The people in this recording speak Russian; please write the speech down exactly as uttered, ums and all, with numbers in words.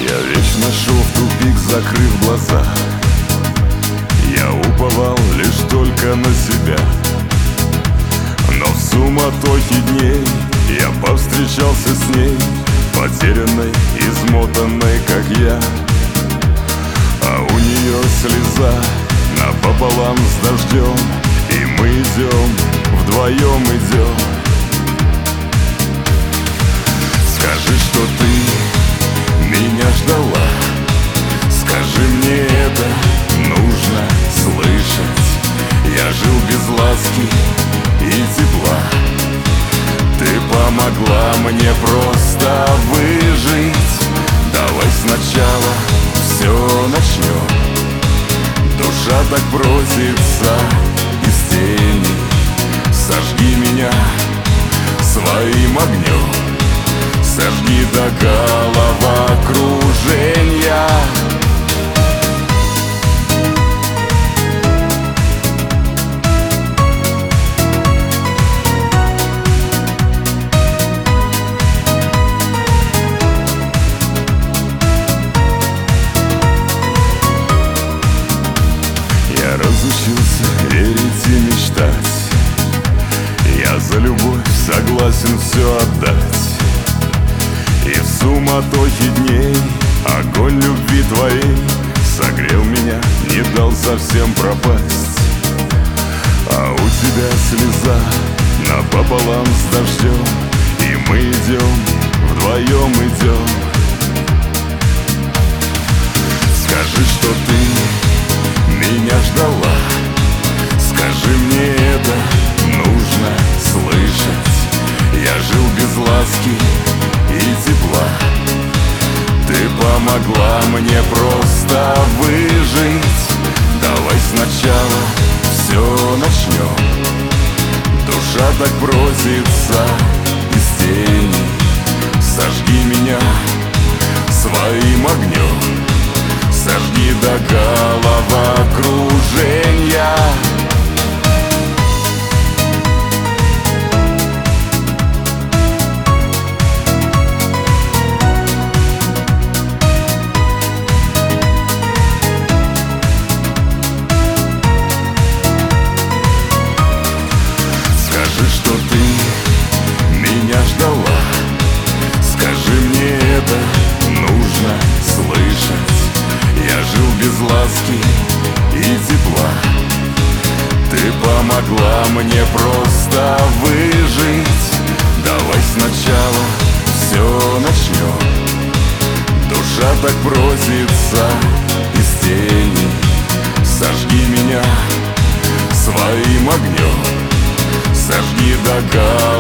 Я вечно шел в тупик, закрыв глаза. Я уповал лишь только на себя. Но в суматохе дней я повстречался с ней, потерянной, измотанной, как я. А у нее слеза напополам с дождем, и мы идем, вдвоем идем. Скажи, что ты меня ждала, скажи, мне это нужно слышать. Я жил без ласки и тепла, ты помогла мне просто выжить. Давай сначала все начнем. Душа так просится из тени, сожги меня своим огнем, сожги до головокружения. Я разучился верить и мечтать. Я за любовь согласен все отдать. И в суматохе дней огонь любви твоей согрел меня, не дал совсем пропасть. А у тебя слеза напополам с дождем, и мы идем, вдвоем идем. Скажи, что ты меня ждала, скажи, мне это нужно слышать. Я жил без ласки и тепла, ты помогла мне просто выжить. Давай сначала все начнем. Душа так просится из тени, сожги меня своим огнем, сожги до головокружения. Скажи, что ты меня ждала, скажи, мне это нужно слышать. Я жил без ласки и тепла, ты помогла мне просто выжить. Давай сначала все начнем. Душа так просится из тени, сожги меня своим огнем, сожги до головы.